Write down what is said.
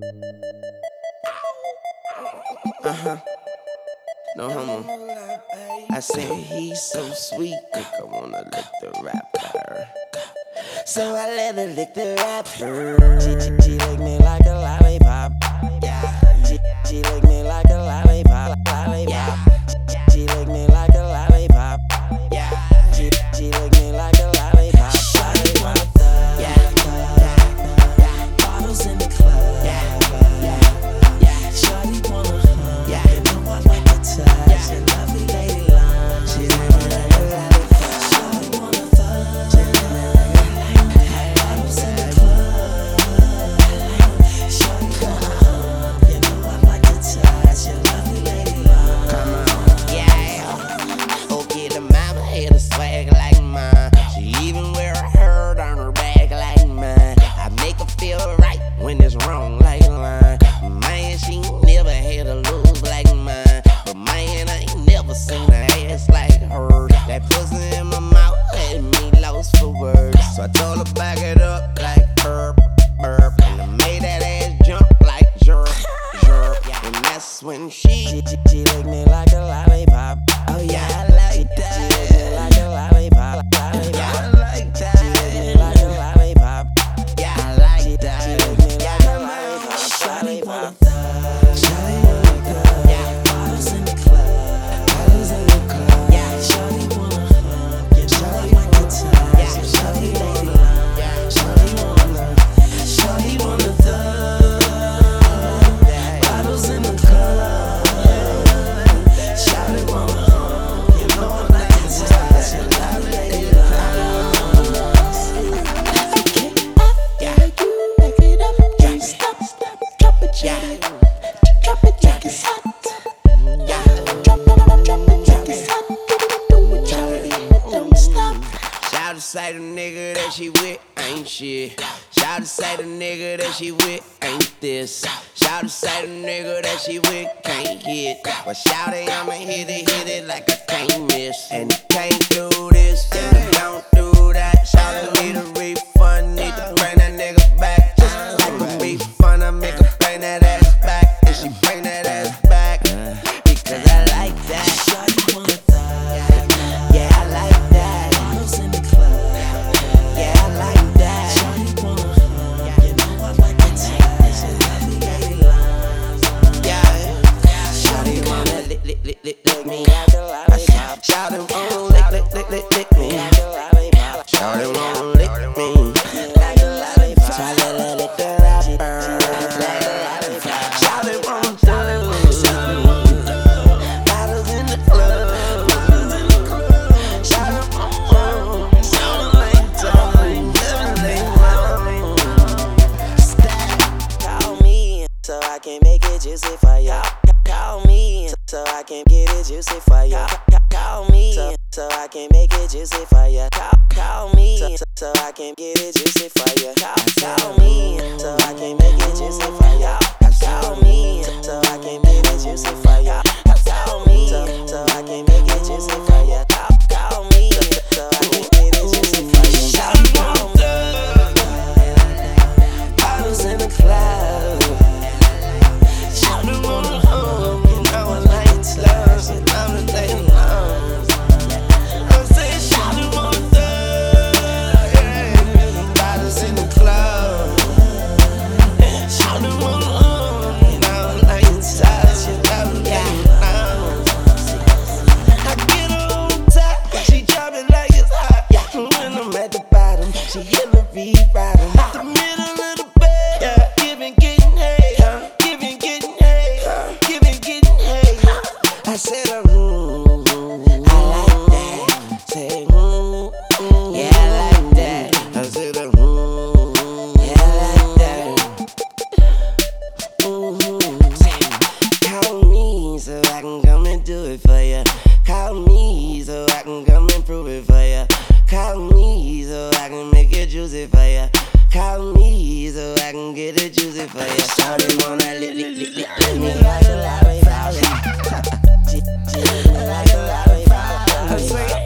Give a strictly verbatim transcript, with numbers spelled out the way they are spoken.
Uh-huh. No homo. I said he's so sweet, think I wanna lick the rapper. So I let her lick the rapper. She, she, she lick me like a lollipop. Yeah. She, she lick me like a lollipop. Lollipop. She lick me like a lollipop. Yeah. She, she lick me like a lollipop. Lollipop. Yeah. Bottles in the club. Yeah. Yeah. Shawty wanna hug. Yeah. You know I like the touch. She lovely lady love. She lick me like a lollipop. Shawty wanna thug. She lick me like a lollipop. Bottles in the club. Shawty wanna hug. You know I like the touch. She lovely lady love. Come on. Yeah. Okay, the mama had a swag like mine. She even wear a herd on her back like mine. I make her feel right when it's wrong like line. Man, she never had a lose like mine. But man, I ain't never seen a ass like her. That pussy in my mouth had me lost for words. So I told her back it up like burp, burp. And I made that ass jump like jerk, jerk. And that's when she, she, she, she licked me like a lollipop. Oh yeah, I like that. She licked me like a lollipop, lollipop. Yeah, I like that. She licked me like a lollipop. Yeah, I like that. She licked me like a lollipop, lollipop. Shawty wanna thug. Yeah, bottles in the club. Bottles in the club. Yeah, shawty wanna hug. Yeah, shawty like the touch. Yeah, shawty lady love. Yeah, shawty wanna hug. Shawty wanna thug. Bottles in the club. Shawty wanna hug. You know I like the touch. Yeah, shawty lady love. Yeah, you make it up. Don't stop, stop, drop it, yeah. Drop it like it's hot. Yeah, drop it, drop it like it's hot. Do it, drop it, don't stop. Shout to say the nigga that she with ain't shit. Shout to say the nigga that she with ain't this. Shout to say the nigga that she with can't hit. But shout it, I'ma hit it, hit it like I can't miss. And it can't do this, and it don't do that. Shout it, need a refund, need to bring that nigga back. Just like a refund, I make her bring that ass back. And she bring that ass back, because I like that. Shawty wanna thug. Yeah, I like that. Bottles in the club. Yeah, I like that. Shawty wanna hug. You know I like the touch. She lovely lady love. Yeah. Shawty wanna lick, lick, lick, lick, lick me like a lollipop. Shawty wanna lick, lick, lick, lick, lick me like a lollipop. Shawty wanna lick me like a lollipop. So I let her lick the rapper like a lollipop. Shawty wanna thug. Bottles in the club. Shawty wanna hug. Sound like time. Never late long. Stack. Call me so I can make it juicy for ya. Call me so I can get it juicy for ya. Call me so, so I can make it juicy for ya. Call, call me so, so I can get it juicy for ya. Call, call me so I can make it juicy for ya. Call me so I can make it juicy for ya. Call me so, so I can make it juicy for ya. Call, call me so, so I can get it juicy for ya. Shawty wanna thug. Bottles in the club. Shawty wanna hug. You know I like it love. So I'm the lady love. I say shawty wanna thug. Yeah. Bottles in the club. Shawty wanna hug. You know I like it touch. You know the lady love. I get her on top. She dropping like it's hot. When I'm at the bottom, she hit the beat bottom. The middle of the bed, yeah. Giving, getting hay, huh? Giving, getting hay, huh? Giving, getting hay. I said, mm, I like that. Say, mm, mm, yeah, I like that. I said, mm, yeah, I like that. Mm-hmm. Call me so I can come and do it for ya. Call me so I can come and prove it for ya. Call me so I can make it juicy for ya. Call me so I can get it juicy for ya. Shawty wanna lick, lick, lick, lick, lick me like a lollipop. She, she lick me like a lollipop. I say,